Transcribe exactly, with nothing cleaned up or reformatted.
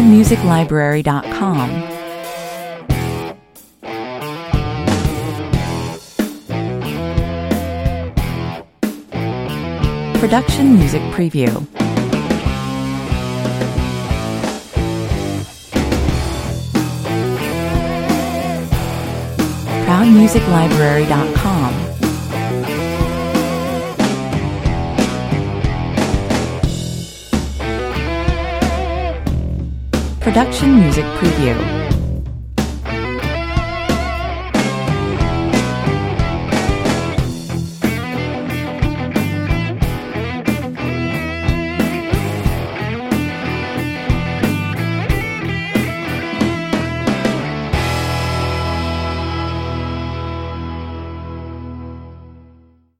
proud music library dot com. Production Music Preview. proud music library dot com. Production Music Preview.